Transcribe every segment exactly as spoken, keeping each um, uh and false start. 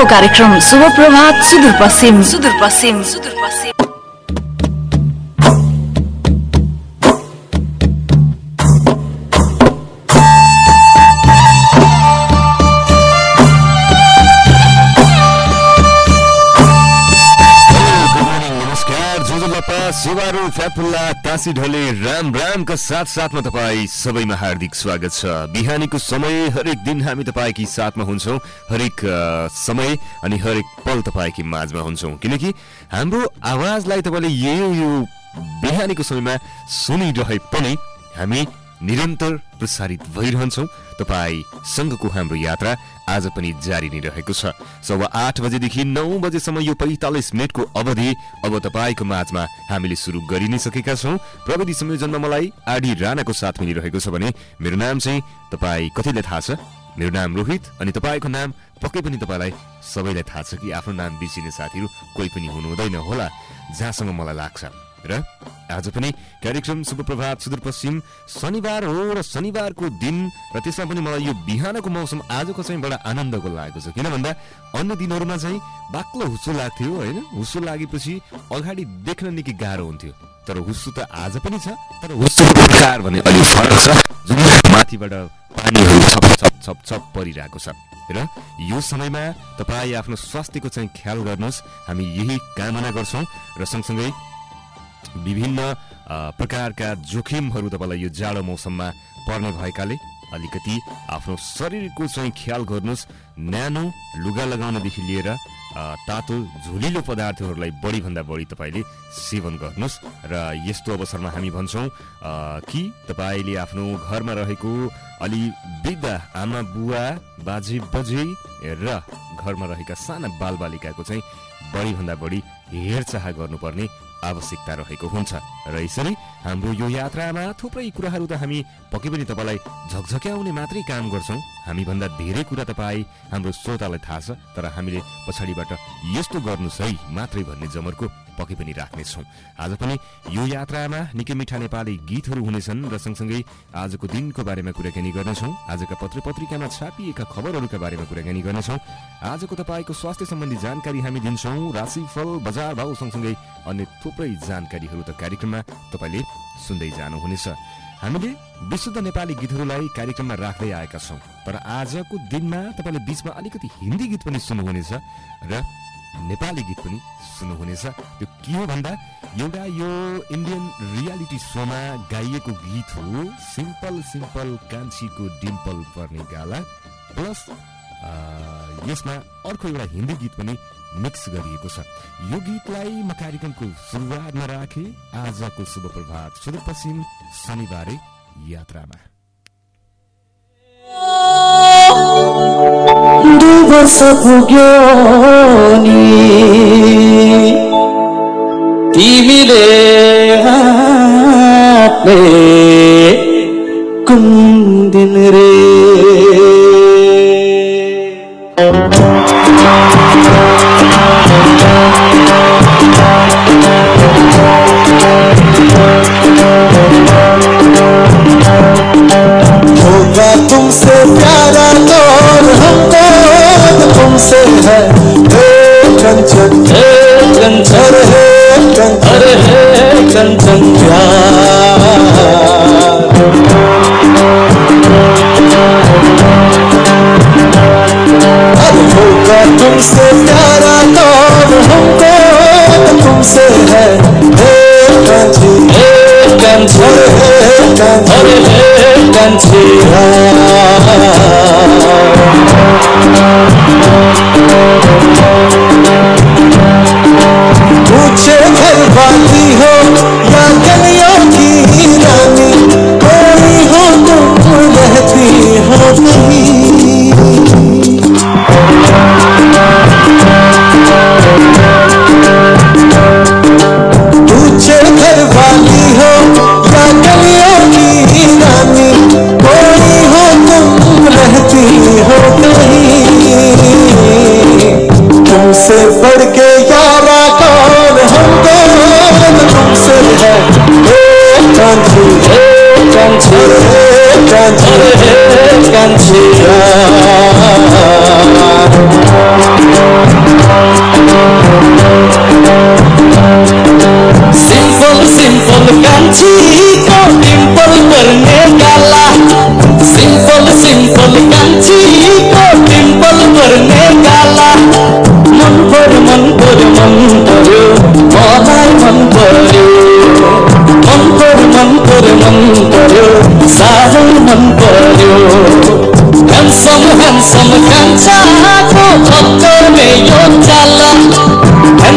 कार्यक्रम शुभ प्रभात सुदूरपश्चिम सुदूरपश्चिम सुदूरपश्चिम सेवारो फ्याफुल्ला तासी ढले राम रामका साथ साथमा तपाईँ सबैमा हार्दिक स्वागत छ। बिहानीको समय हरेक दिन हामी तपाईँकै साथमा हुन्छौँ, हरेक समय अनि हरेक पल तपाईँकै माझमा हुन्छौँ, किनकि हाम्रो आवाजलाई तपाईँले यो यो बिहानीको समयमा सुनिरहे पनि हामी निरन्तर प्रसारित भइरहन्छौँ। तपाईँसँगको हाम्रो यात्रा आज पनि जारी नै रहेको छ। सवा आठ बजेदेखि नौ बजेसम्म यो पैँतालिस मिनटको अवधि अब तपाईँको माझमा हामीले सुरु गरि नै सकेका छौँ। प्रविधि संयोजनमा मलाई आडी राणाको साथ मिलिरहेको छ भने मेरो नाम चाहिँ तपाईँ कतिलाई थाहा छ? मेरो नाम रोहित अनि तपाईँको नाम पक्कै पनि तपाईँलाई सबैलाई थाहा छ कि आफ्नो नाम बिर्सिने साथीहरू कोही पनि हुनुहुँदैन होला, जहाँसँग मलाई लाग्छ। र आज पनि कार्यक्रम शुभ प्रभात सुदूरपश्चिम शनिबार हो र शनिबारको दिन र त्यसमा पनि मलाई यो बिहानको मौसम आजको चाहिँ बडा आनन्दको लागेको छ। किन भन्दा अन्य दिनहरूमा चाहिँ बाक्लो हुस्सो लाग्थ्यो होइन, हुस्सो लागेपछि अगाडि देख्न निकै गाह्रो हुन्थ्यो, तर हुस्सो त आज पनि छ, तर हुस्सोको प्रकार भने अलिक फरक छ, जुन माथिबाट पानीहरू छप छप छप छप परिरहेको छ। र यो समयमा तपाईँ आफ्नो स्वास्थ्यको चाहिँ ख्याल गर्नुहोस्, हामी यही कामना गर्छौँ। र सँगसँगै विभिन्न प्रकारका जोखिमहरू तपाईँलाई यो जाडो मौसममा पर्ने भएकाले अलिकति आफ्नो शरीरको चाहिँ ख्याल गर्नुहोस्। न्यानो लुगा लगाउनदेखि लिएर तातो झुलिलो पदार्थहरूलाई बढीभन्दा बढी तपाईँले सेवन गर्नुहोस्। र यस्तो अवसरमा हामी भन्छौँ कि तपाईँले आफ्नो घरमा रहेको अलि वृद्ध आमा बुवा बाजे बजे र घरमा रहेका साना बालबालिकाको चाहिँ बढीभन्दा बढी हेरचाह गर्नुपर्ने आवश्यकता रहेको हुन्छ। र यसरी हाम्रो यो यात्रामा थुप्रै कुराहरू त हामी पक्कै पनि तपाईँलाई झकझक्याउने मात्रै काम गर्छौँ, हामीभन्दा धेरै कुरा तपाईँ हाम्रो श्रोतालाई थाहा छ, तर हामीले पछाडिबाट यस्तो गर्नुहोस् है मात्रै भन्ने जमर्को पक्कै पनि राख्नेछौँ। आज पनि यो यात्रामा निकै मिठा नेपाली गीतहरू हुनेछन् र सँगसँगै आजको दिनको बारेमा कुराकानी गर्नेछौँ, आजका पत्र पत्रिकामा छापिएका खबरहरूका बारेमा कुराकानी गर्नेछौँ, आजको तपाईँको स्वास्थ्य सम्बन्धी जानकारी हामी दिन्छौँ, राशिफल बजार भाउ सँगसँगै अन्य थुप्रै जानकारीहरू त कार्यक्रममा तपाईँले सुन्दै जानुहुनेछ। हामीले विशुद्ध नेपाली गीतहरूलाई कार्यक्रममा राख्दै आएका छौँ, तर आजको दिनमा तपाईँले बिचमा अलिकति हिन्दी गीत पनि सुन्नुहुनेछ र नेपाली गीत पनि सुन्नुहुनेछ। त्यो के हो भन्दा एउटा यो इन्डियन रियालिटी सोमा गाइएको गीत हो, सिम्पल सिम्पल कान्छीको डिम्पल पर्ने गाला, प्लस यसमा अर्को एउटा हिन्दी गीत पनि मिक्स गरिएको छ। यो गीतलाई म कार्यक्रमको सुरुवातमा राखे आजको शुभ प्रभात सुदूरपश्चिम शनिबारे यात्रामा। दिवस पुग्यो नि तिमीले हातले कुन दिन रे होगा तुमसे प्यारा तो हमको तुमसे है कंचन कंचन कंचन कंचन प्यार अब होगा तुमसे प्यारा तो हमको तुमसे है कंचन कंचन कंचन पूछे घर वाली हो या गलियों की रानी, कोई हो तुम रहती हो पूछे घर वाली हो या गलियों की रानी, कोई हो तुम रहती हो तुमसे बढ़ के यारा कौन हमको तुमसे है कांची कांची कांची कांची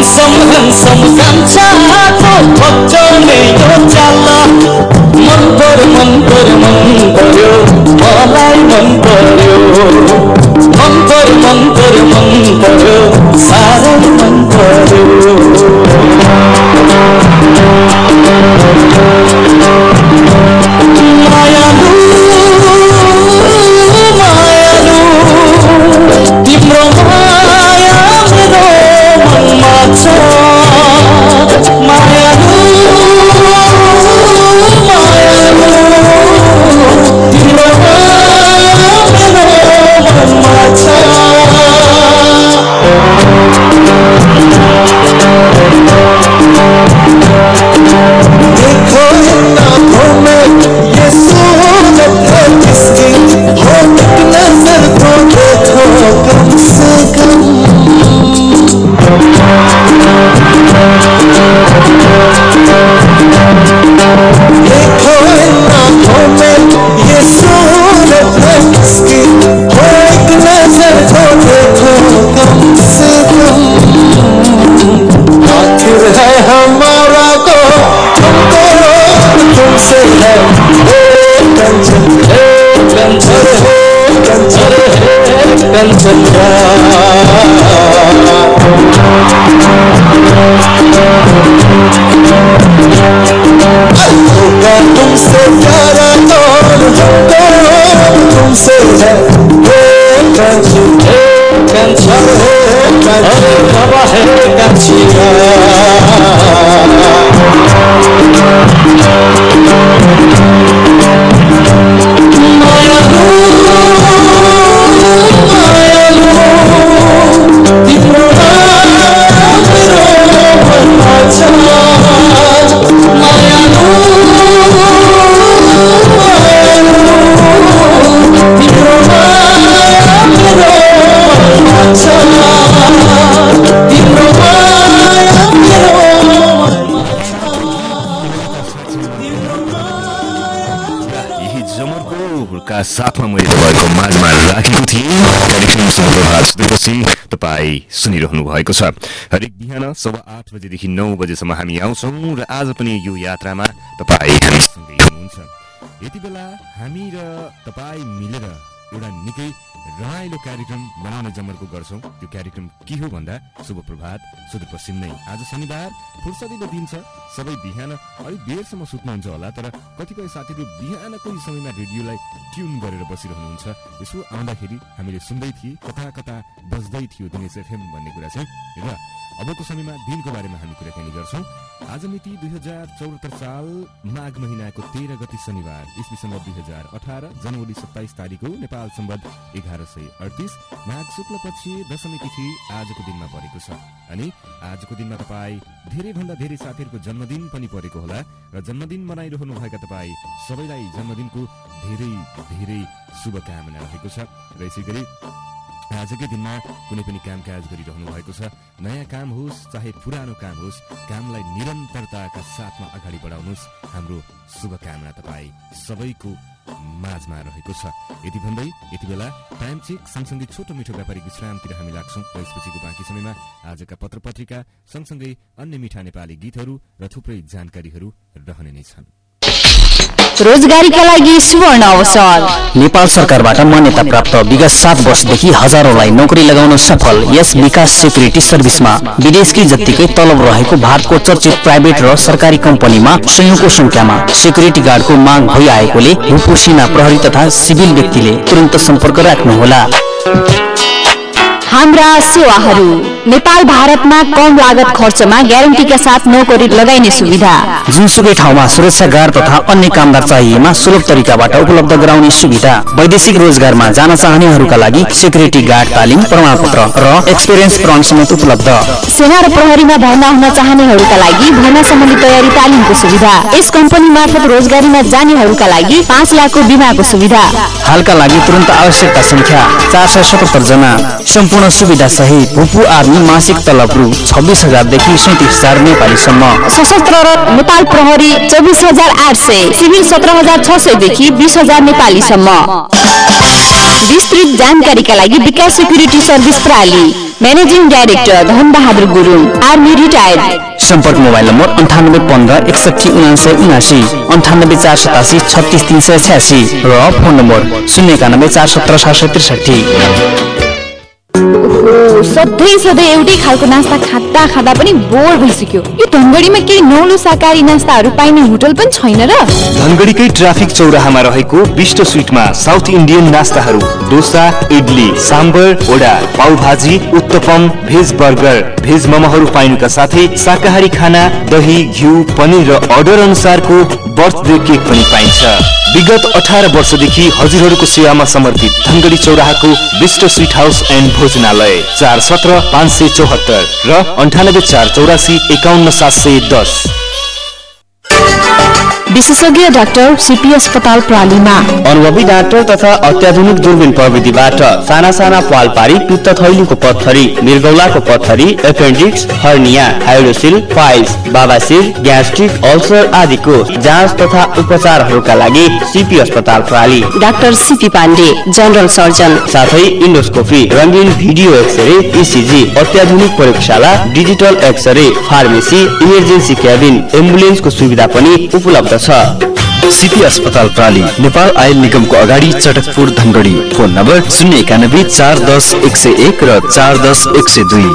ह्यान्डसम ह्यान्डसम कान्छाको भक्तले यो चाल्ला मन पर्यो मन पर्यो मन पर्यो मलाई मन पर्यो मन पर्यो मन पर्यो मन पर्यो साह्रै मन पर्यो मायालु मायालु तिम्रो माया मेरो मनमा छ मायालु मायालु तिम्रो माया मेरो मनमा छ देखो इन आँखों में ये सूरत है किसकी हो एक नजर तो देखो कम से कम देखो इन आँखों में ये सूरत है किसकी हो एक नजर तो देखो कम से कम आखिर है हमारा को तुमको तुमसे है कंचन है कंचन है कंचन है कंचन होगा तुमसे प्यारा तो हमको तुमसे है कंचन है कंचन है कंचन बाबा है कंचिया साथमा मैले तपाईँको माझमा राखेको थिएँ कार्यक्रम सुप्रभात सुनेपछि तपाईँ सुनिरहनु भएको छ हरेक बिहान सवा आठ बजेदेखि नौ बजेसम्म हामी आउँछौँ र आज पनि यो यात्रामा तपाईँ हामीसँगै हुनुहुन्छ यति बेला हामी र तपाईँ मिलेर एउटा निकै रमाइलो कार्यक्रम बनाउने जमर्को गर्छौँ त्यो कार्यक्रम के हो भन्दा शुभ प्रभात सुदूरपश्चिम नै आज शनिबार फुर्सदिलो दिन छ सबै बिहान अलिक बेरसम्म सुत्नुहुन्छ होला तर कतिपय साथीहरू बिहानको समयमा रेडियोलाई ट्युन गरेर बसिरहनुहुन्छ यसो आउँदाखेरि हामीले सुन्दै थिए कता कता बज्दै थियो दिनेश एफएम भन्ने कुरा चाहिँ र अबको समयमा दिनको बारेमा हामी कुराकानी गर्छौँ आज मिति दुई हजार चौहत्तर साल माघ महिनाको तेह्र गति शनिबार इस्वी सन् दुई हजार अठार जनवरी सत्ताइस तारिक हो नेपाल सम्बत एघार सय अडतिस माघ शुक्ल पक्ष दशमी तिथि आजको दिनमा परेको छ अनि आजको दिनमा तपाईँ धेरैभन्दा धेरै साथीहरूको जन्मदिन पनि परेको होला र जन्मदिन मनाइरहनु भएका तपाईँ सबैलाई जन्मदिनको धेरै धेरै शुभकामना रहेको छ र यसै गरी आजकै दिनमा कुनै पनि कामकाज गरिरहनु भएको छ नयाँ काम होस् चाहे पुरानो काम होस् कामलाई निरन्तरताका साथमा अगाडि बढाउनुहोस् हाम्रो शुभकामना तपाईँ सबैको माझमा रहेको छ यति भन्दै यति बेला टाइम चेक सँगसँगै छोटो मिठो व्यापारिक विश्रामतिर हामी लाग्छौँ र यसपछिको बाँकी समयमा आजका पत्र पत्रिका सँगसँगै अन्य मिठा नेपाली गीतहरू र थुप्रै जानकारीहरू रहने नै छन् रोजगारीका लागि सुवर्ण अवसर नेपाल सरकारबाट मान्यता प्राप्त विगत सात वर्षदेखि हजारौंलाई नोकरी लगाउन सफल यस विकास सेक्युरिटी सर्भिसमा विदेशकी जत्तिकै तलब रहेको भारतको चर्चित प्राइभेट र सरकारी कम्पनीमा सयौंको संख्यामा सेक्युरिटी गार्डको माग भइआएकोले भूपू सेना प्रहरी तथा सिभिल व्यक्तिले तुरन्त सम्पर्क राख्नुहोला। हाम्रा सेवाहरू नेपाल भारतमा कम लागत खर्चमा ग्यारेन्टीका साथ नोकरी लगाइने सुविधा जुनसुकै ठाउँमा सुरक्षा गार्ड तथा अन्य कामदार चाहिएमा सुलभ तरिकाबाट उपलब्ध गराउने सुविधा वैदेशिक रोजगारमा जान चाहनेहरूका लागि सेक्युरिटी गार्ड तालिम प्रमाणपत्र र एक्सपिरियन्स प्रमाण समेत उपलब्ध सेना र प्रहरीमा भर्ना हुन चाहनेहरूका लागि भर्ना सम्बन्धी तयारी तालिमको सुविधा यस कम्पनी मार्फत रोजगारीमा जानेहरूका लागि पाँच लाखको बिमाको सुविधा हालका लागि तुरन्त आवश्यकता संख्या चार सय सतहत्तर जना सम्पूर्ण सुविधा सहित भूपू आर्मी मासिक तलब रु छब्बीस हजार देखि सैंतीस हजार नेपालीसम्म सशस्त्र र नेपाल प्रहरी चौबीस हजार आठ सय सिभिल सत्र हजार छ सय देखि बीस हजार नेपालीसम्म। विस्तृत जानकारीका लागि विकास सेक्युरिटी सर्भिस प्राली managing director Dhanbahadur Gurung, army retired. सम्पर्क मोबाइल नम्बर अन्ठानब्बे पन्ध्र एकसठी उनासय उनासी अन्ठानब्बे चार सतासी छत्तिस तीन सय छ्यासी र फोन नम्बर शून्य एकानब्बे चार सत्र सात सय त्रिसठी। सधैँ सधैँ एउटै खालको नास्ता खाँदा खाँदा पनि बोर भइसक्यो। यो धनगढीमा केही नौलो शाकाहारी नास्ताहरू पाइने होटल पनि छैन र? धनगढीकै ट्राफिक चौराहामा रहेको विष्ट स्विटमा साउथ इन्डियन नास्ताहरू dosa, idli, sambar, vada, pav bhaji, uttapam, veg burger, veg मोमोहरू पाइनुका साथै शाकाहारी खाना, दही, घिउ, पनिर र अर्डर अनुसारको बर्थडे केक पनि पाइन्छ। विगत अठार वर्षदेखि हजुरहरूको सेवामा समर्पित धनगढी चौराहाको विष्ट स्विट हाउस एन्ड भोजनालय चार सत्र पाँच सय चौहत्तर र अन्ठानब्बे चार चौरासी एकाउन्न सात सय दस। विशेषज्ञ डाक्टर सीपी अस्पताल प्रालीमा अनुभवी डाक्टर तथा अत्याधुनिक दूरबीन प्रविधिबाट साना साना पाल पारी पित्त थैलीको पत्थरी, मृगौलाको पत्थरी, एपेन्डिक्स, हर्निया, हाइड्रोसिल, पाइल्स, बाबासिर, ग्यास्ट्रिक, अल्सर आदिको जाँच तथा उपचारहरूका लागि सीपी अस्पताल प्राली। Doctor CP Pandey general surgeon, साथै इन्डोस्कोपी, रंगीन भिडियो एक्सरे, इसिजी, अत्याधुनिक प्रयोगशाला, digital x-ray, pharmacy, emergency cabin, एम्बुलेन्सको सुविधा पनि उपलब्ध छ। सीपी अस्पताल प्राली नेपाल आयल निगमको अगाडि चटकपुर धनगढी। फोन नम्बर शून्य एकानब्बे चार दस एक सय एक र चार दस एक सय दुई।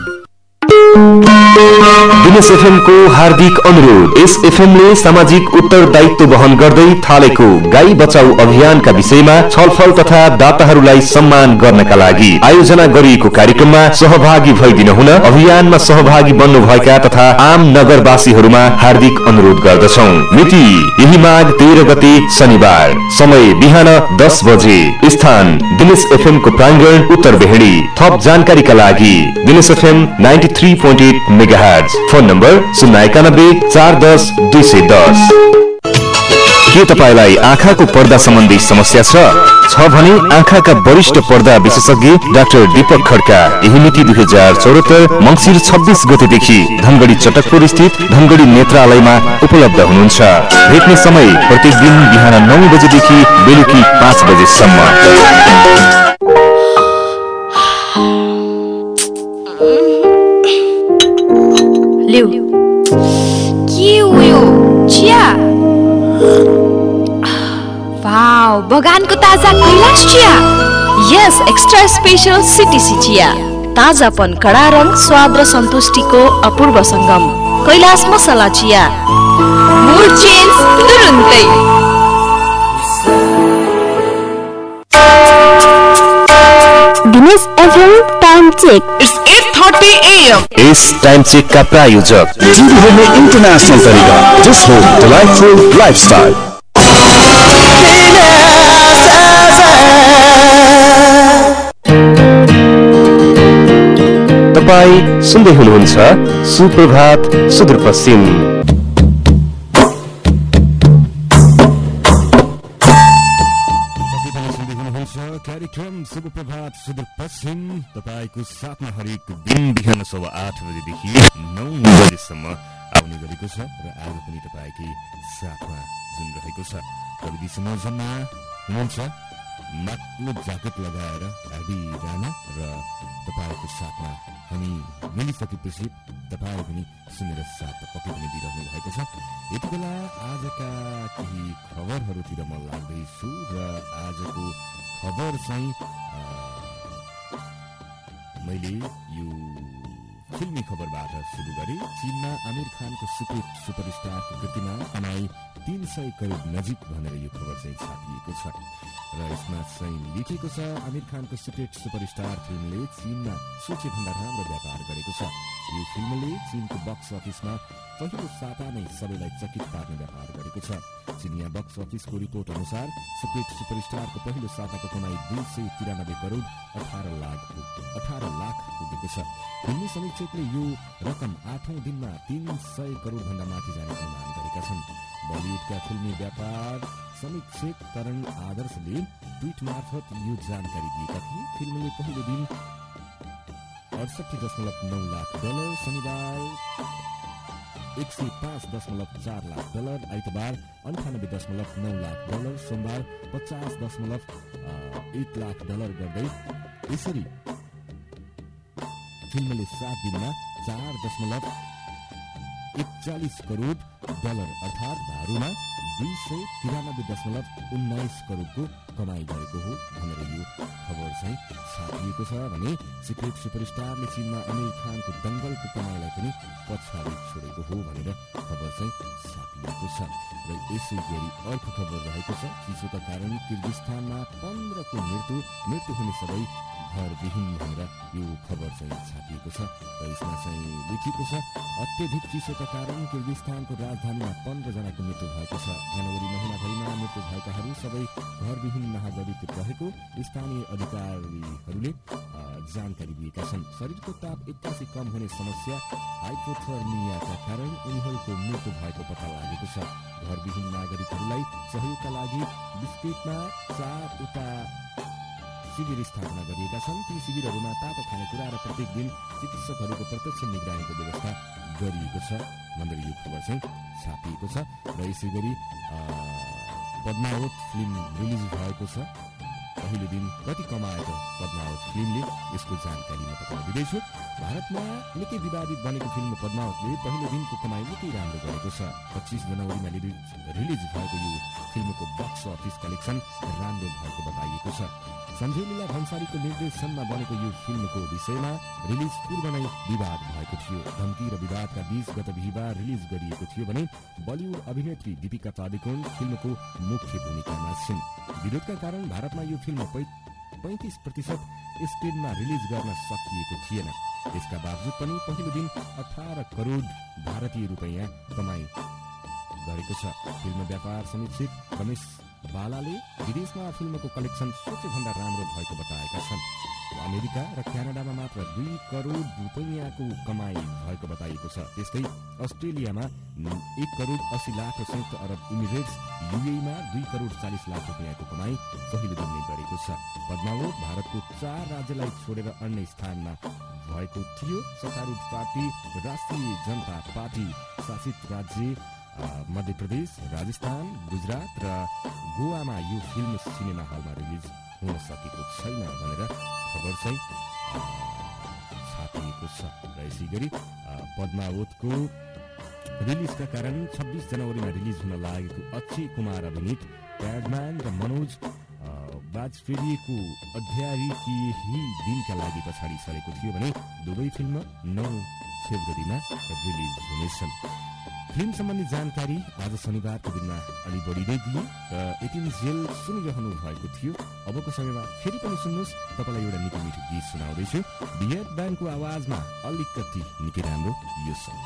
दिनेश एफएम को हार्दिक अनुरोध। यस एफएमले सामाजिक उत्तरदायित्व वहन गर्दै थालेको गाई बचाऊ अभियानका विषयमा छलफल तथा दाताहरूलाई सम्मान गर्नका लागि आयोजना गरिएको कार्यक्रममा सहभागी भइदिन हुन अभियानमा सहभागी बन्नुभएका तथा आम नगरवासीहरूमा हार्दिक अनुरोध गर्दछौं। मिति यही माघ तेह्र गते शनिबार, समय बिहान दस बजे, स्थान दिनेश एफएम को प्राङ्गण उत्तर बेहडी। थप जानकारीका लागि Dinesh FM ninety three point eight megahertz. Phone number शून्य एकानब्बे चार दस दुई सय दस। के तपाईलाई आँखाको पर्दा सम्बन्धी समस्या छ छ भने आँखाका वरिष्ठ पर्दा विशेषज्ञ डाक्टर दीपक खड्का यही मिति दुई हजार चौहत्तर मङ्सिर छब्बीस गतेदेखि धनगढी चटकपुर स्थित धनगढी नेत्रालयमा उपलब्ध हुनुहुन्छ। भेट्ने समय प्रत्येक दिन बिहान नौ बजेदेखि बेलुकी पाँच बजेसम्म। के हो यो चिया? वाउ, बगानको ताजा कैलाश चिया। यस, एक्स्ट्रा स्पेशल सिटिसी चिया। ताजापन, कडा रङ, स्वाद र सन्तुष्टिको अपूर्व संगम। कैलाश मसला चिया। मुड चेन्ज तुरुन्तै। Dinesh FM time check. It's eight thirty a m इस टाइम चेक का प्रायोजक जीरो में इंटरनेशनल तरीका, जस्ट होम डिलाइटफुल लाइफस्टाइल। तपाईँ सुन्दै हुनुहुन्छ सुप्रभात सुदूरपश्चिम। कार्यक्रम शुभ प्रभात सुदूरपश्चिम तपाईको साथमा हरेक दिन बिहान सवा आठ बजेदेखि नौ बजेसम्म आउने गरेको छ र आज पनि तपाईँकै साथमा जुन रहेको छ प्रविधि संयोजनमा हुनुहुन्छ माथि ज्याकेट लगाएर आदि राणा र तपाईँको साथमा हामी मिलिसकेपछि तपाईँ पनि सुनेर साथ पक्कै पनि दिइरहनु भएको छ। यति बेला आजका केही खबरहरूतिर म लाग्दैछु र आजको खबर चाहिँ मैले यो फिल्मी खबरबाट सुरु गरेँ। चीनमा आमिर खानको सुपर सुपरस्टारको कृतिमा कमाई तीन सय करोड नजिक भनेर यो खबर चाहिँ छापिएको छ र यसमा चाहिँ लेखेको छ आमिर खानको सुपर सुपरस्टार फिल्मले चीनमा सोचे भन्दा राम्रो व्यापार गरेको छ। यो फिल्मले चीनको बक्स अफिसमा पहिलो साता नै सबैलाई चकित पार्ने व्यापार गरेको छ। चिनिया बक्स अफिसको रिपोर्ट अनुसार सुपर सुपरस्टारको पहिलो साताको कमाई दुई सय तिरानब्बे करोड अठार लाख अठार लाख पुगेको छ। फिल्मी समीक्षकले यो रकम आठौं दिनमा तीन सय करोड भन्दा माथि जाने अनुमान गरेका छन्। बलिउडका फिल्मी व्यापार समीक्षक करण आदर्शले ट्विट मार्फत यो जानकारी दिएका थिए। फिल्मले पहिलो दिन अडसठी दशमलव नौ लाख डलर, शनिबार एक सय पाँच दशमलव चार लाख डलर, आइतबार अन्ठानब्बे दशमलव नौ लाख डलर, सोमबार पचास दशमलव एक लाख डलर गर्दै यसरी फिल्मले सात दिनमा चार दशमलव एकचालिस करोड डलर अर्थात् धारुमा दुई सय तिरानब्बे दशमलव उन्नाइस करोडको कमाई गरेको हो भनेर यो खबर चाहिँ छापिएको छ भने सिक्रेट सुपरस्टारले चीनमा आमिर खानको दंगलको कमाईलाई पनि पछाडि छोडेको हो भनेर खबर चाहिँ छापिएको छ। र यसै गरी अर्को खबर रहेको छ चिसोका कारण किर्गिस्तानमा पन्ध्रको मृत्यु मृत्यु हुने सबै घरविहीन भनेर यो खबर चाहिँ छापिएको छ। र यसमा चाहिँ लेखिएको छ अत्यधिक चिसोका कारण किर्गिस्तानको राजधानीमा पन्ध्र जनाको मृत्यु भएको छ। जनवरी महिनाभरिमा मृत्यु भएकाहरू सबै घरविहीन नागरिक रहेको स्थानीय अधिकारीहरूले जानकारी दिएका छन्। शरीरको ताप एक्कासी कम हुने समस्या हाइपोथर्मियाका कारण उनीहरूको मृत्यु भएको पत्ता लागेको छ। घरविहीन नागरिकहरूलाई सहयोगका लागि बिस्केटमा चारवटा शिविर स्थापना गरिएका छन्। ती शिविरहरूमा तातो खानेकुरा र प्रत्येक दिन चिकित्सकहरूको प्रत्यक्ष निगरानीको व्यवस्था गरिएको छ भनेर यो खबर चाहिँ छापिएको छ। र यसै गरी पद्मावत फिल्म रिलिज भएको छ। पहिलो दिन कति कमाएको पद्मावत फिल्मले यसको जानकारी म तपाईँलाई दिँदैछु। भारतमा निकै विवादित बनेको फिल्म पद्मावतले पहिलो दिनको कमाई निकै राम्रो गरेको छ। पच्चिस जनवरीमा रिलिज भएको यो फिल्मको बक्स अफिस कलेक्सन राम्रो भएको बताइएको छ। सञ्जय लीला भन्सालीको निर्देशनमा बनेको यो फिल्मको विषयमा रिलिज पूर्व नै विवाद भएको थियो। धम्की र विवादका बीच गत बिहिबार रिलिज गरिएको थियो भने बलिउड अभिनेत्री दीपिका पादुकोण फिल्मको मुख्य भूमिकामा छिन्। विरोधका कारण भारतमा यो फिल्म पैंतिस प्रतिशत स्क्रिनमा रिलिज गर्न सकिएको थिएन। यसका बावजुद पनि पहिलो दिन अठार करोड भारतीय रुपैयाँ कमाई गरेको छ। फिल्म व्यापार समीक्षक रमेश बालाले विदेशमा फिल्मको कलेक्सन सोचेभन्दा राम्रो भएको बताएका छन्। अमेरिका र क्यानाडामा मात्र दुई करोड रुपैयाँको कमाई भएको बताइएको छ। त्यस्तै अस्ट्रेलियामा एक करोड अस्सी लाख र संयुक्त अरब इमिरेट्स युएईमा दुई करोड चालिस लाख रुपैयाँको कमाई पहिलो दिनमै गरेको छ। पद्मावत भारतको चार राज्यलाई छोडेर अन्य स्थानमा भएको थियो। सत्तारूढ पार्टी राष्ट्रिय जनता पार्टी शासित राज्य मध्य प्रदेश, राजस्थान, गुजरात र गोवामा यो फिल्म सिनेमा हलमा रिलिज हुन सकेको छैन भनेर खबर चाहिँ छापिएको छ। र यसै गरी पद्मावतको रिलिजका कारण छब्बीस जनवरीमा रिलिज हुन लागेको अक्षय कुमार अभिनीत प्याडम्यान र मनोज वाजपेयीको अध्याय केही दिनका लागि पछाडि सरेको थियो भने दुवै फिल्म नौ फेब्रुअरीमा रिलिज हुनेछन्। फिल्म सम्बन्धी जानकारी आज शनिबारको दिनमा अलि बढी नै दिए र यतिन जेल सुनिरहनु भएको थियो। अबको समयमा फेरि पनि सुन्नुहोस्, तपाईँलाई एउटा निकै मिठो गीत सुनाउँदैछु। बियर्ड ब्यान्डको आवाजमा अलिकति निकै राम्रो यो सङ्ग।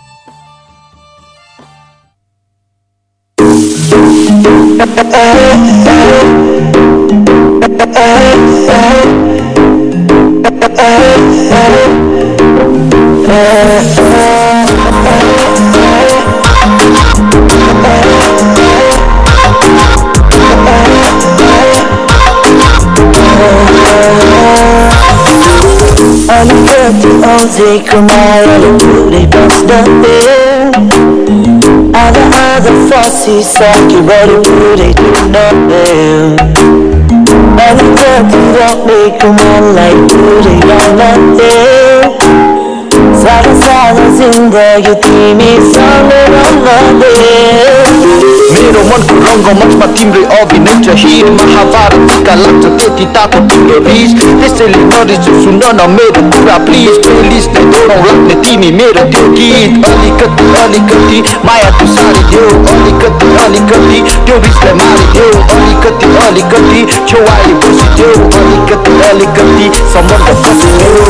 Take my pure basta per Ada ada fossi sa che vuole pure tu non è Ada tanto rock come lei pure non è Sada sada zindagi timi सँगै रहँदै मेरो मनको रङ्गमञ्चमा तिम्रै अभिनय छ। हिर महाभारतका लाग्छ त्यति तातो तिम्रो रिस, त्यसैले नरिस सुन न मेरो कुरा प्लिज। प्लेलिस्ट नै दोहोऱ्याउ लाग्ने तिमी मेरो त्यो गीत। अलिकति अलिकति माया तु सारिदेऊ, अलिकति अलिकति त्यो रिसलाई मारिदेऊ, अलिकति अलिकति छेउआइ बसिदेऊ, अलिकति अलिकति सम्बन्ध बसिदेऊ।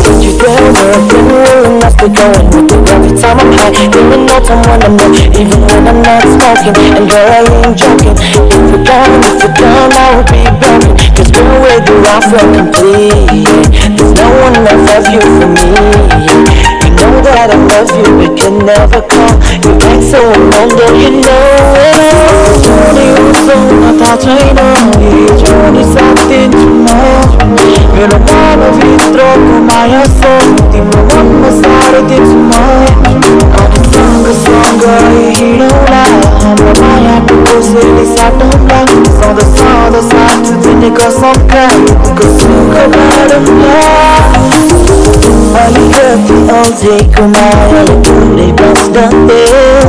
Every time I'm high, give me no time when I'm low, even when I'm not smoking. And girl, I ain't joking. If you're gone, if you're gone, I will be broken. Cause girl, with you I feel complete. There's no one else of you for me. You know that I love you, but can never call. You act so alone, don't you know it? Johnny was so not that I know. Johnny something tomorrow. Pero mano vitro kumaya so Timo manma sare din sumay Ani sanga sanga hirola Hamra maya ko sili satomla Sonda sonda satu dine ko sonka Ko suka baramla Alikati auzeko मायाले पुरै बस्दथे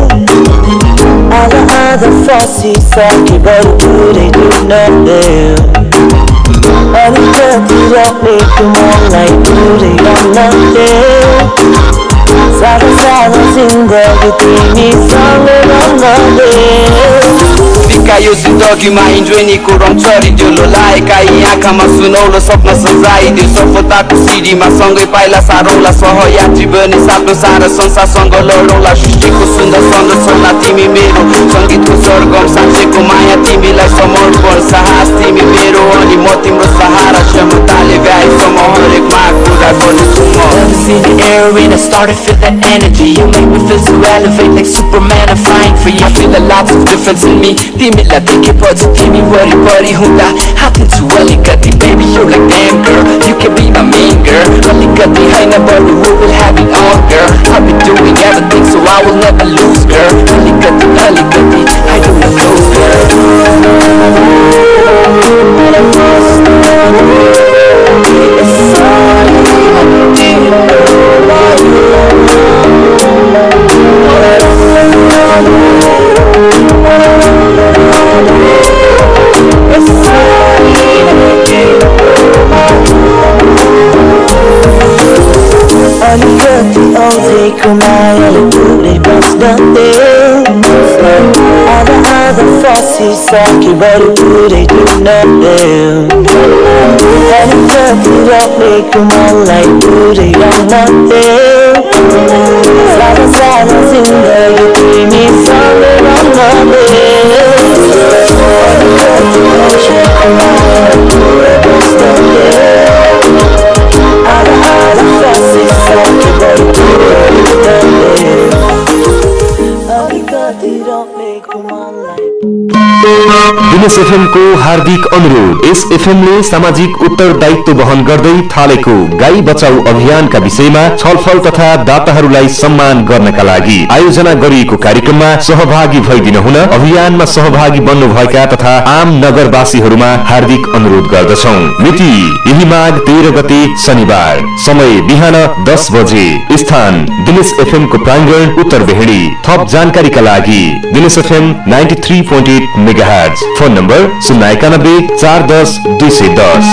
आधा आधा फसिसके बरु पुरै डुब्नथे अलिकति रोक्नेको मनलाई पुरै रम्नथे सादा सादा जिन्दगी तिमीसँग रम्नथे यो जिन्दगीमा इन्ड्रेनीको रङ चरिदियो लाएका यी आँखामा सुनौलो सपना सजाइदियो सफलताको सिडीमा सँगै पाइला सारौला सहयात्री बनी साप्नो सारा संसारसँग लडौला सृष्टिको सुन्दर संरचना तिमी मेरो सङ्गीतको सरगम साँचेको माया तिमीलाई समर्पण साहस तिमी मेरो अनि म तिम्रो सहारा क्षमताले भ्याएसम्म हरेक माग पुरा गर्नेछु म See the air when I started feel that energy You make me feel so elevate like Superman I'm flying free I feel a lot of difference in me तिमीलाई देखेपछि तिमी वरिपरि हुँदा हातिन्छु अलिकति Baby you're like damn girl You can be my main girl अलिकति हैन बरु we will have it all girl I'll be doing everything so I will never lose girl अलिकति अलिकति I don't know close girl It's all you do अलिकति आउँथेको मायाले पुरै बस्दथे आधा आधा फसिसके बरु पुरै डुब्नथे अलिकति रोक्नेको मनलाई पुरै रम्नथे सादा सादा जिन्दगी तिमीसँग रम्नथे अलिकति आउँथेको मायाले पुरै बस्दथे आधा आधा फसिसके बरु पुरै डुब्नथे अलिकति रोक्नेको मनलाई दिनेश एफएम को हार्दिक अनुरोध यस एफएम ले सामाजिक उत्तरदायित्व वहन गर्दै थालेको गाई बचाऊ अभियानका विषयमा छलफल तथा दाताहरूलाई सम्मान गर्नका लागि आयोजना गरिएको कार्यक्रममा सहभागी भइदिन हुन अभियानमा सहभागी बन्नुभएका तथा आम नगरवासीहरूमा हार्दिक अनुरोध गर्दछौं। मिति यही माघ तेह्र गते शनिबार, समय बिहान दस बजे, स्थान दिनेश एफएम को प्राङ्गण उत्तर बेहडी। थप जानकारीका लागि Dinesh FM ninety three point eight megahertz, phone number शून्य एकानब्बे चार दस दुई सय दस।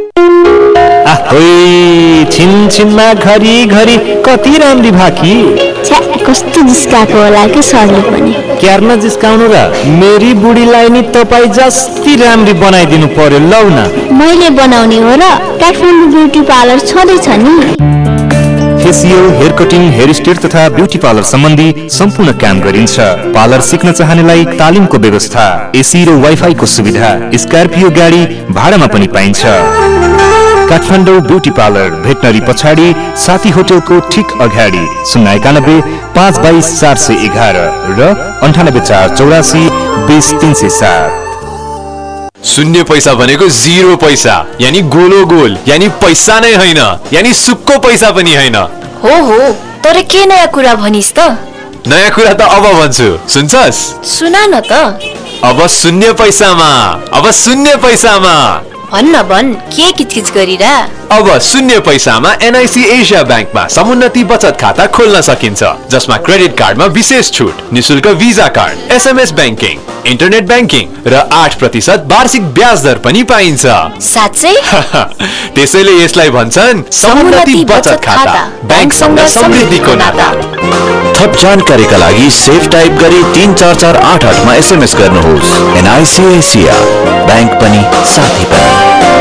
छिन छिनमा घरी घरी कति राम्री भाकी कस्तो जिस्काएको होला के सरले पनि क्यार्न जिस्काउनु र मेरी बुढीलाई नि तपाई जस्ती राम्री बनाइदिनु पर्यो लौ न। मैले बनाउने हो र काठमाडौँ ब्युटी पार्लर छँदैछ नि। Facial, hair cutting, hair style तथा ब्युटी पार्लर सम्बन्धी सम्पूर्ण काम गरिन्छ। पार्लर सिक्न चाहनेलाई तालिमको व्यवस्था, एसी र वाइफाई को सुविधा, स्कर्पियो गाडी भाडामा पनि पाइन्छ। काठमाडौँ ब्युटी पार्लर भेटनरी पछाडि साथी होटलको ठिक अगाडि, शून्य एकानब्बे पाँच बाइस चार सय एघार र अन्ठानब्बे चार चौरासी बिस तीन सय सात। शून्य पैसा भनेको जीरो पैसा, यानी गोलो गोल, यानी पैसा नै हैन, यानी सुक्को पैसा पनि हैन। हो हो, तर के नयाँ कुरा भनिस् त? नयाँ कुरा त अब भन्छु, सुन्छस्? सुना न त। अब शून्य पैसामा, अब शून्य पैसामा भन्न भन, के किचकिच गरिरा? अब शून्य पैसामा एनआईसी एशिया बैंकमा समुन्नति बचत खाता खोल्न सकिन्छ, जसमा क्रेडिट कार्डमा विशेष छुट, निशुल्क visa card, SMS banking, internet banking र आठ प्रतिशत वार्षिक ब्याज दर पनि पाइन्छ। साच्चै? त्यसैले यसलाई भन्छन् समुन्नति बचत खाता, बैंकसँग समृद्धिको नाता। थप जानकारीका लागि सेफ टाइप गरी तीन चार चार आठ आठ मा एसएमएस गर्नुहोस्। एनआईसी एशिया बैंक पनि साथी पनि।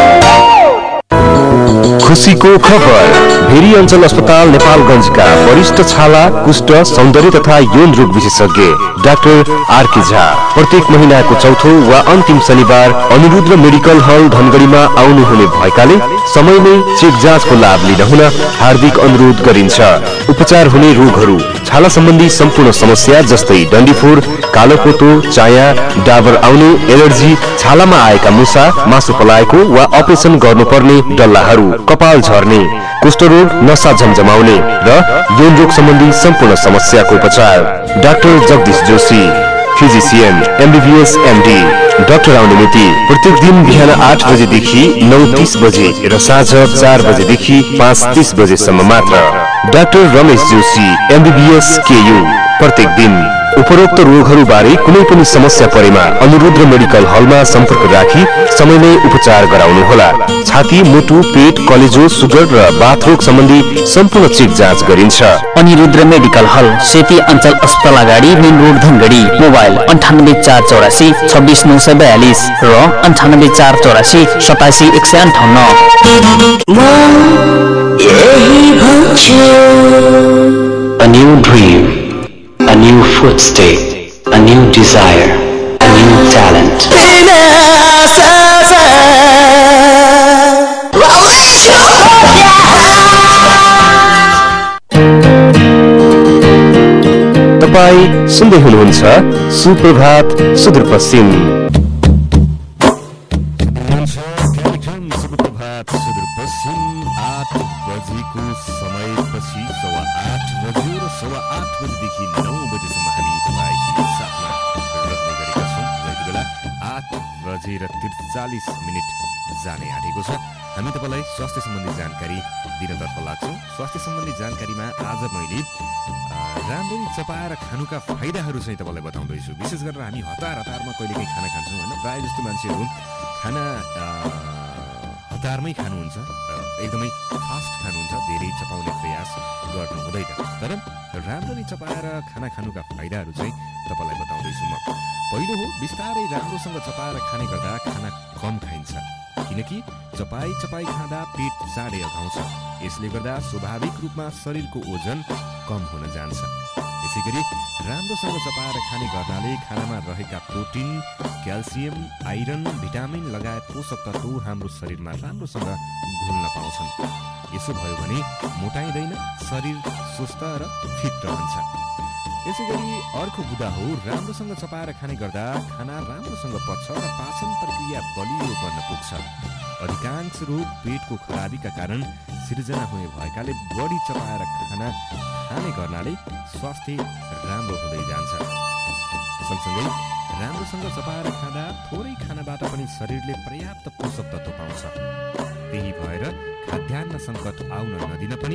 खुशीको खबर, भेरी अञ्चल अस्पताल नेपालगञ्जका वरिष्ठ छाला, कुष्ठ, सौन्दर्य तथा यौन रोग विशेषज्ञ डाक्टर आरके झा प्रत्येक महिनाको चौथो वा अन्तिम शनिबार अनुरुद्र मेडिकल हल धनगढीमा आउनुहुने भएकाले समयमै चेक जाँचको लाभ लिन हुन हार्दिक अनुरोध गरिन्छ। उपचार हुने रोगहरू, छाला सम्बन्धी सम्पूर्ण समस्या जस्तै डन्डीफोर, कालोपोतो, चाया, डाबर आउने, एलर्जी, छालामा आएका मुसा, मासु पलाएको वा अपरेसन गर्नुपर्ने डल्लाहरू, कपाल झर्ने, कुष्ठरोग, नसा झमझमाउने र यौन रोग सम्बन्धी सम्पूर्ण समस्याको उपचार doctor Jagdish Joshi, physician, MBBS MD. Doctor आउने मिति प्रत्येक दिन बिहान आठ बजेदेखि नौ तीस बजे र साँझ चार बजेदेखि पाँच तीस बजेसम्म मात्र। Doctor Ramesh Joshi MBBS KU प्रत्येक दिन उपरोक्त रोगहरू बारे कुनै पनि समस्या परेमा अनुरुद्र मेडिकल हलमा सम्पर्क राखी समयमै उपचार गराउनुहोला। छाती, मुटु, पेट, कलेजो, सुगर र बाथरोग सम्बन्धी सम्पूर्ण चेक जाँच गरिन्छ। अनिरुद्र मेडिकल हल, सेती अञ्चल अस्पताल अगाडि, मेन रोड धनगढी। मोबाइल अन्ठानब्बे चार चौरासी छब्बिस नौ सय बयालिस र अन्ठानब्बे चार चौरासी सतासी एक सय अन्ठाउन्न। A new dream, a new footstep, a new desire, a new talent. तपाईँ सुन्दै हुनुहुन्छ सुप्रभात सुदूरपश्चिम। सुप्रभात सुदूरपश्चिम आठ बजेको समयपछि सवा आठ बज्यो र सवा आठ बजेदेखि नौ बजेसम्म हामी तपाईँको साथमा रहने गरेका छौँ। यति बेला आठ बजेर त्रिचालिस मिनट जाने आँटेको छ। हामी तपाईँलाई स्वास्थ्य सम्बन्धी जानकारी दिनतर्फ लाग्छौँ। स्वास्थ्य सम्बन्धी जानकारीमा आज मैले राम्ररी चपाएर खानुका फाइदाहरू चाहिँ तपाईँलाई बताउँदैछु। विशेष गरेर हामी हतार हतारमा कहिलेकाहीँ खाना खान्छौँ होइन। प्रायः जस्तो मान्छेहरू खाना हतारमै खानुहुन्छ, एकदमै फास्ट खानुहुन्छ, धेरै चपाउने प्रयास गर्नु हुँदैन। तर राम्ररी चपाएर खाना खानुका फाइदाहरू चाहिँ तपाईँलाई बताउँदैछु म। पहिलो हो, बिस्तारै राम्रोसँग चपाएर खाने गर्दा खाना कम खाइन्छ, किनकि चपाई चपाई खाँदा पेट चाँडै अघाउँछ। यसले गर्दा स्वाभाविक रूपमा शरीरको ओजन कम हुन जान्छ। यसै गरी राम्रोसँग चपाएर खाने गर्नाले खानामा रहेका प्रोटिन, क्याल्सियम, आइरन, भिटामिन लगायत पोषक तत्त्व हाम्रो शरीरमा राम्रोसँग घुल्न पाउँछन्। यसो भयो भने मोटाइँदैन, शरीर स्वस्थ र फिट रहन्छ। यसै गरी अर्को बुदा हो, राम्रोसँग चपाएर खाने गर्दा खाना राम्रोसँग पच्छ र पाचन प्रक्रिया बलियो बन्न पुग्छ। अधिकांश रोग पेटको खराबीका कारण सिर्जना हुने भएकाले बढी चपाएर खाना खाने गर्नाले स्वास्थ्य राम्रो हुँदै जान्छ। सँगसँगै राम्रोसँग चपाएर खाँदा थोरै खानाबाट पनि शरीरले पर्याप्त पोषक तत्त्व पाउँछ। त्यही भएर खाद्यान्न सङ्कट आउन नदिन पनि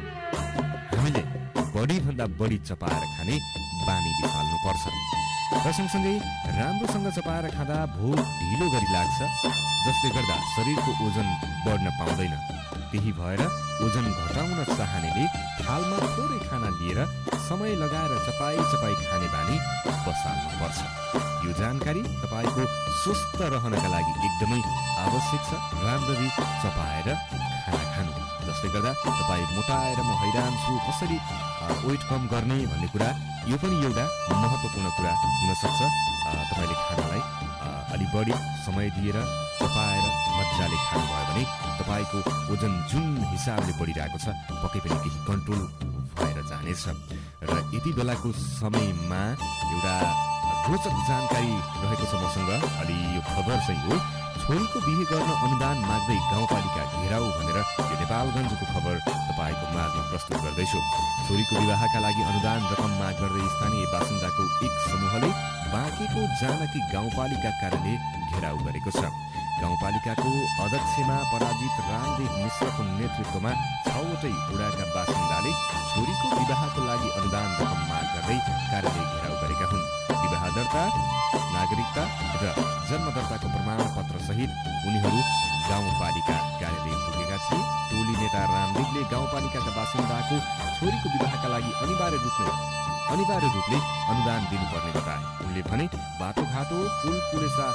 हामीले बढीभन्दा बढी चपाएर खाने बानी बिसाल्नुपर्छ। र सँगसँगै राम्रोसँग चपाएर खाँदा भोक ढिलो गरी लाग्छ, जसले गर्दा शरीरको ओजन बढ्न पाउँदैन। त्यही भएर ओजन घटाउन चाहनेले थालमा थोरै खाना लिएर समय लगाएर चपाई चपाई खाने बानी बसाल्नुपर्छ। यो जानकारी तपाईँको स्वस्थ रहनका लागि एकदमै आवश्यक छ। राम्ररी चपाएर खाना खानु, जसले गर्दा तपाईँ मोटाएर म हैरान छु कसरी वेट कम गर्ने भन्ने कुरा, यो पनि एउटा महत्त्वपूर्ण कुरा हुनसक्छ। तपाईँले खानालाई अलि बढी समय दिएर चपाएर मजाले खानुभयो भने तपाईँको ओजन जुन हिसाबले बढिरहेको छ पक्कै पनि केही कन्ट्रोल भएर जानेछ। र यति बेलाको समयमा एउटा रोचक जानकारी रहेको छ मसँग। अलि यो खबर चाहिँ हो, छोरीको बिहे गर्न अनुदान माग्दै गाउँपालिका घेराउ भनेर यो नेपालगञ्जको खबर तपाईँको माझमा प्रस्तुत गर्दैछु। छोरीको विवाहका लागि अनुदान रकम माग गर्दै स्थानीय बासिन्दाको एक समूहले बाँकेको जानकी गाउँपालिका कार्यालय घेराउ गरेको छ। गाउँपालिकाको अध्यक्षमा पराजित रामदेव मिश्रको नेतृत्वमा छवटै वडाका बासिन्दाले छोरीको विवाहको लागि अनुदान रकम माग गर्दै कार्यालय घेराउ गरेका हुन्। विवाह दर्ता, नागरिकता र जन्म दर्ताको प्रमाणपत्र सहित उनीहरू गाउँपालिका कार्यालय पुगेका थिए। टोली नेता रामदेवले गाउँपालिकाका बासिन्दाको छोरीको विवाहका लागि अनिवार्य रूपले अनिवार्य रूपले अनुदान दिनुपर्ने बताए। उनले भने बाटोघाटो, पुल पुलेसा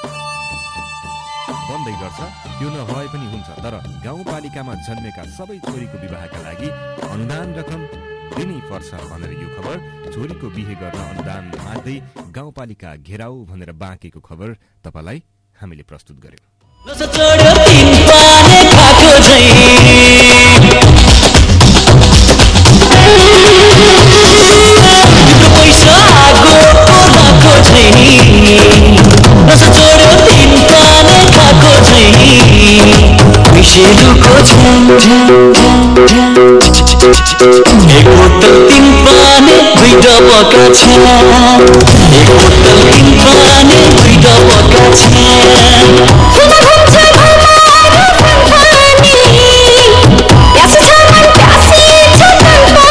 बन्दै गर्छ, त्यो नभए पनि हुन्छ, तर गाउँपालिकामा जन्मेका सबै छोरीको विवाहका लागि अनुदान रकम दिनै पर्छ भनेर यो खबर छोरीको बिहे गर्न अनुदान माग्दै गाउँपालिका घेराउ भनेर बाँकेको खबर तपाईँलाई हामीले प्रस्तुत गर्यौं। एक बोतल तीन पानी दुई डबका छ्या, एक बोतल तीन पानी दुई डबका छ्या। प्यासी छ मन प्यासी छ तनको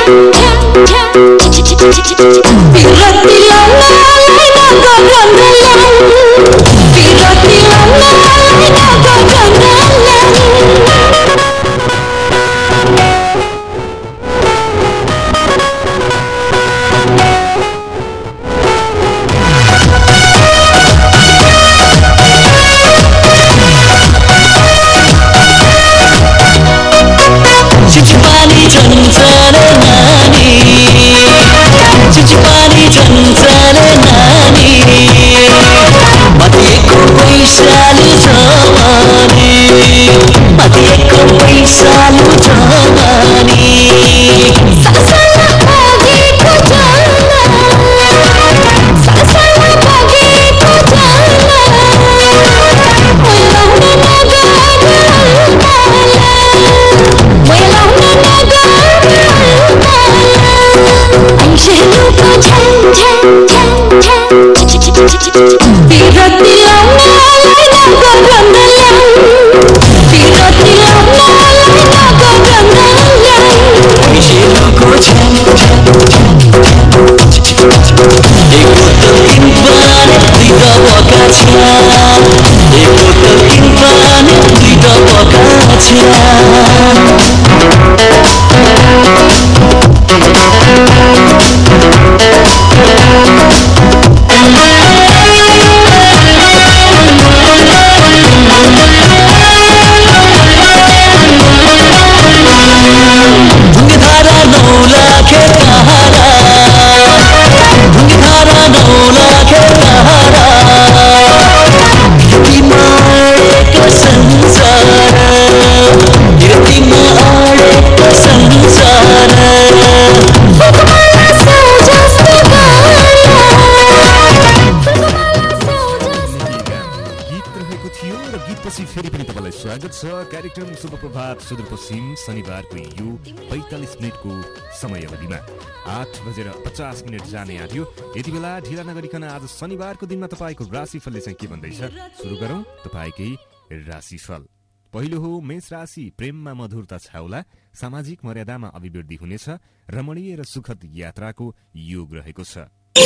कार्यक्रम शुभ प्रभात सुदूरपश्चिम शनिबारको यो पैंतालिस मिनटको समय अवधिमा आठ बजेर पचास मिनट जाने आँट्यो। यति बेला ढिला नगरिकन आज शनिबारको दिनमा तपाईँको राशिफलले चाहिँ के भन्दैछ सुरु गरौँ तपाईँकै राशिफल। पहिलो हो मेष राशि। प्रेममा मधुरता छाउला, सामाजिक मर्यादामा अभिवृद्धि हुनेछ, रमणीय र सुखद यात्राको योग रहेको छ।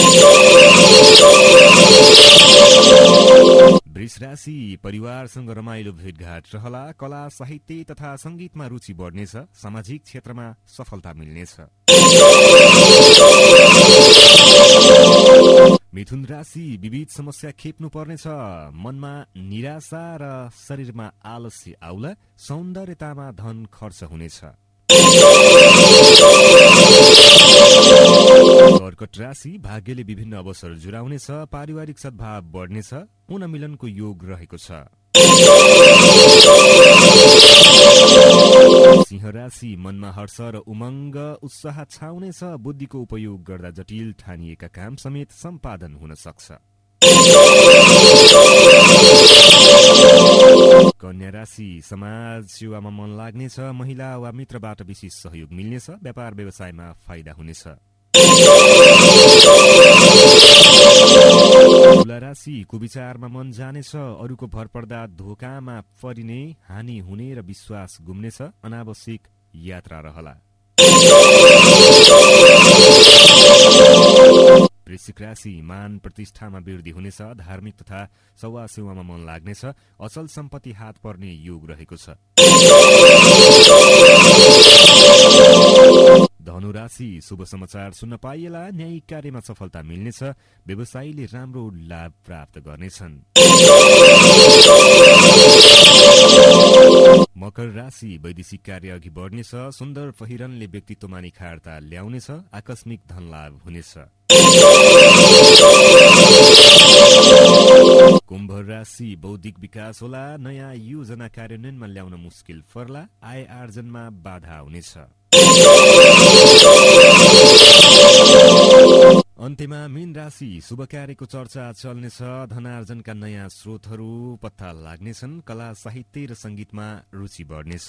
वृष राशि। परिवारसँग रमाइलो भेटघाट रहला, कला साहित्य तथा संगीतमा रुचि बढ्नेछ, सामाजिक क्षेत्रमा सफलता मिल्नेछ। मिथुन राशि। विविध समस्या खेप्नु पर्नेछ, मनमा निराशा र शरीरमा आलस्य आउला, सौन्दर्यतामा धन खर्च हुनेछ। कर्कट राशि। भाग्यले विभिन्न अवसर जुराउनेछ, पारिवारिक सद्भाव बढ्नेछ, पुनमिलनको योग रहेको छ। सिंह राशि। मनमा हर्ष र उमङ्ग उत्साह छाउनेछ, बुद्धिको उपयोग गर्दा जटिल ठानिएका काम समेत सम्पादन हुन सक्छ। कन्या राशि। समाज सेवामा मन लाग्नेछ, महिला वा मित्रबाट विशेष सहयोग मिल्नेछ, व्यापार व्यवसायमा फाइदा हुनेछ। तुला राशि। कुविचारमा मन जानेछ, अरूको भर पर्दा धोकामा परिने, हानि हुने र विश्वास गुम्नेछ, अनावश्यक यात्रा रहला। वृश्चिक राशि। मान प्रतिष्ठामा वृद्धि हुनेछ, धार्मिक तथा सवा सेवामा मन लाग्नेछ, अचल सम्पत्ति हात पर्ने योग रहेको छ। धनु राशि। शुभ समाचार सुन्न पाइएला, न्यायिक कार्यमा सफलता मिल्नेछ, व्यवसायीले राम्रो लाभ प्राप्त गर्नेछन्। मकर राशि। वैदेशिक कार्य अघि बढ्नेछ, सुन्दर पहिरनले व्यक्तित्वमा निखारता ल्याउनेछ, आकस्मिक धन लाभ हुनेछ। कुम्भ राशि। बौद्धिक विकास होला, नयाँ योजना कार्यान्वयनमा ल्याउन मुस्किल पर्ला, आय आर्जनमा बाधा हुनेछ। अन्त्यमा मीन राशि। शुभ कार्यको चर्चा चल्नेछ, धनार्जनका नयाँ स्रोतहरू पत्ता लाग्नेछन्, कला साहित्य र संगीतमा रुचि बढ्नेछ।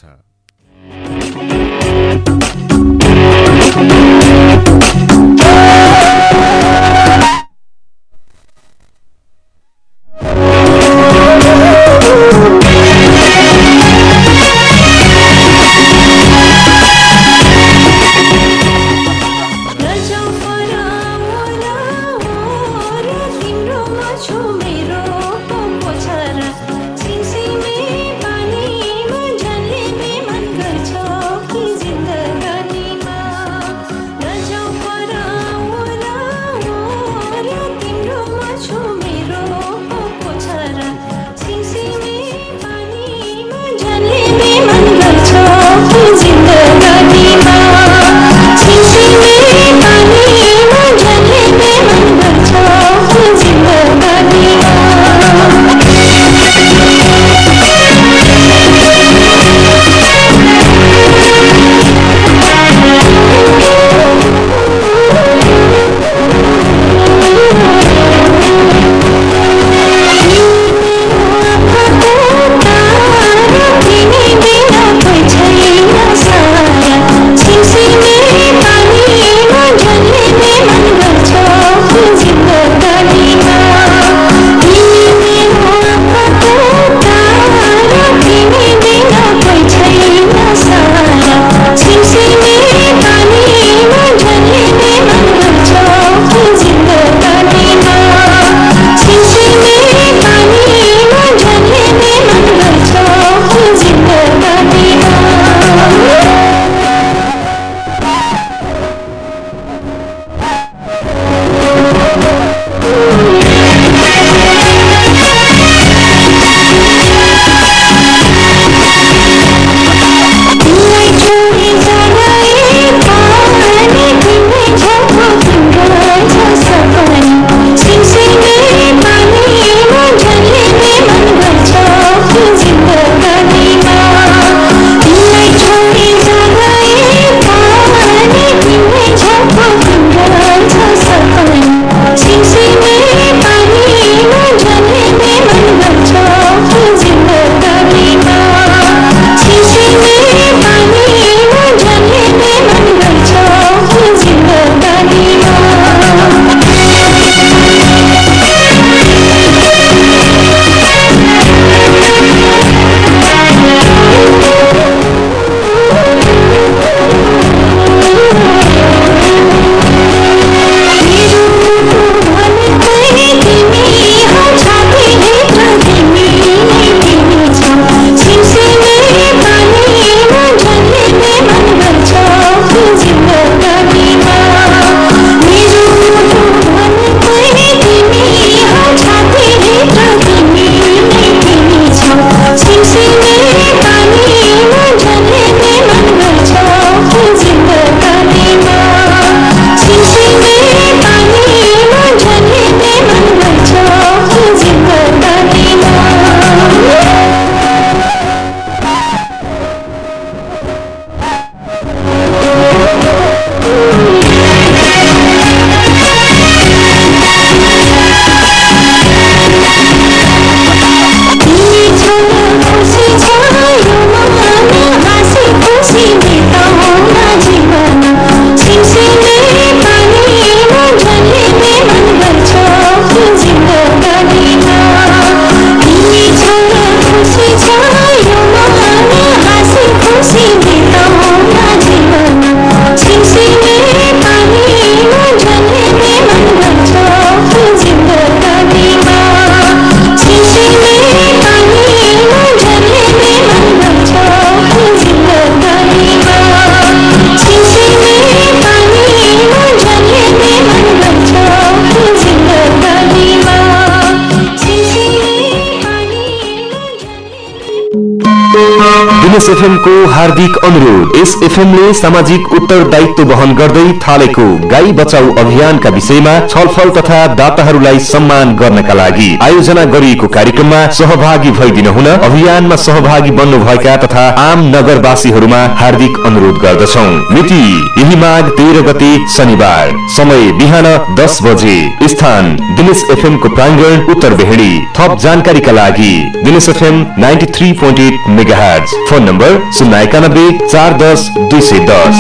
दिनेश एफएम को हार्दिक अनुरोध। यस एफएमले सामाजिक उत्तरदायित्व वहन गर्दै थालेको गाई बचाऊ अभियानका विषयमा छलफल तथा दाताहरूलाई सम्मान गर्नका लागि आयोजना गरिएको कार्यक्रममा सहभागी भइदिन हुन अभियानमा सहभागी बन्नुभएका तथा आम नगरवासीहरूमा हार्दिक अनुरोध गर्दछौं। मिति यही माघ तेह्र गते शनिबार, समय बिहान दस बजे, स्थान दिनेश एफएम को प्राङ्गण उत्तर बेहडी। थप जानकारीका लागि Dinesh FM ninety three point eight megahertz, phone number शून्य एकानब्बे चार दस दुई सय दस।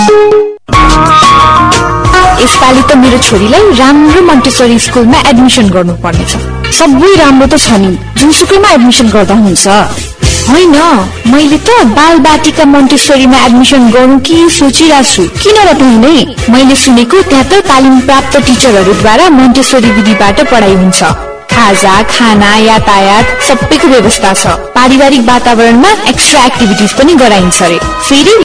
यसपालि त मेरो छोरीलाई राम्रो मन्टेसरी स्कुलमा एडमिसन गर्नु पर्नेछ। सबै राम्रो त छ नि, जुनसुकैमा एडमिसन गर्दा हुन्छ। होइन, मैले त बालबाटिका मन्टेसरीमा एडमिसन गरौँ कि सोचिरहेको छु। किन र पनि मैले सुनेको त्यहाँ त तालिम प्राप्त टिचरहरूद्वारा मन्टेसरी विधिबाट पढाइ हुन्छ। खाजा, खाना, यातायात सबैको व्यवस्था छ। पारिवारिक वातावरणमा एक्स्ट्रा एक्टिभिटिज पनि गराइन्छ रे। फेरि